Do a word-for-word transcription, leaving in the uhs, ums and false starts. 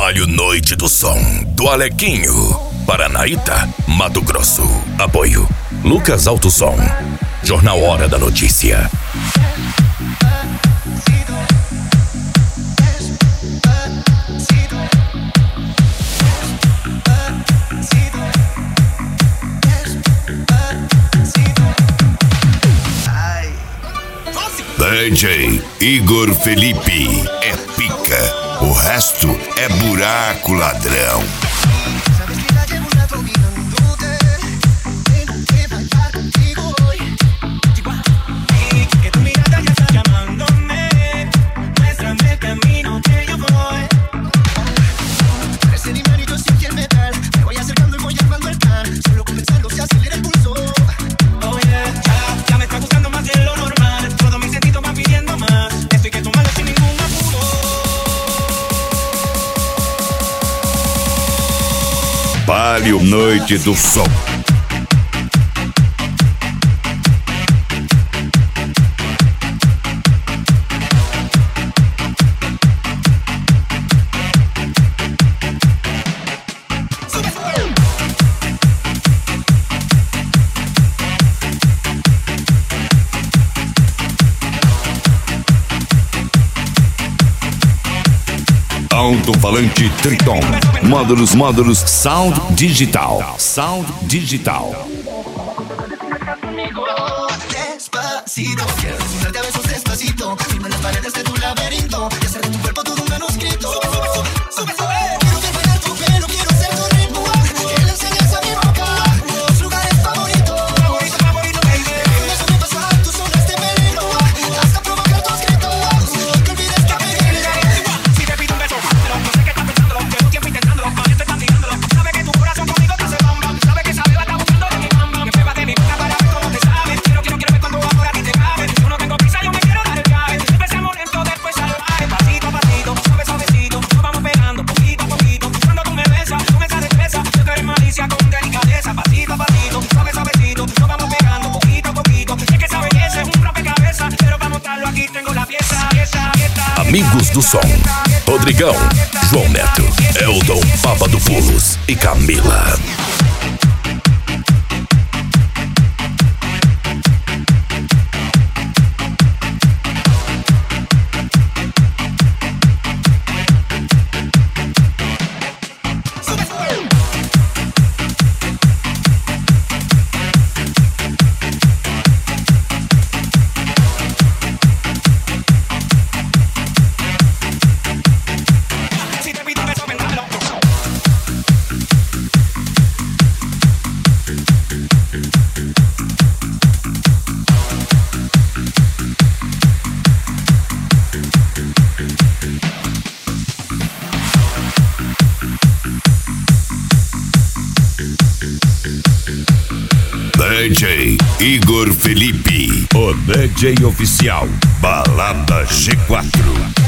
Palio Noite do Som, do Alequinho, Paranaíta, Mato Grosso. Apoio Lucas Alto Som, Jornal Hora da Notícia. D J Igor Felipe é pica, o resto é buraco, ladrão. Palio Noite do Som. Alto-falante Triton. Módulos, módulos, sound digital. Sound digital. Despacito, quiero desnudarte a besos despacito. Firma las paredes de tu laberinto y hacer de tu cuerpo todo un manuscrito. Sube, sube, sube, sube. Quiero que bailar tu pelo, quiero ser tu ritmo. Que le enseñes a mi boca los lugares favoritos. Favorito, favorito, baby. Déjame pasar tus zonas de peligro hasta provocar tus gritos. Que olvides que te quiero. Si te pido un beso, no sé qué estás pensando. Llevo tiempo intentándolo, con esto estás tirándolo. Sabe que tu corazón conmigo te hace bam bam. Sabe que esa beba está buscando de mi bam bam. Me prueba de mi boca para ver cómo te sabe. Quiero, quiero, quiero ver cuando ahora a ti te cabe. Yo no tengo prisa, yo me quiero dar el viaje. Empecemos lento, después salvaje. Pasito a pasito, suave, suavecito. Nos vamos pegando poquito a poquito. Cuando tú me besas, con esa destreza. Yo quiero malicia con delicadeza. Pasito a pasito, suave, suavecito. Nos vamos pegando poquito a poquito. Es que esa belleza es un rompecabezas. Pero para montarlo aquí tengo la pieza, pieza, pieza. Amigos do Som, Rodrigão, João Neto, Eldon, Papa do Pulos e Camila. D J Igor Felipe, o D J oficial, Balada G quatro.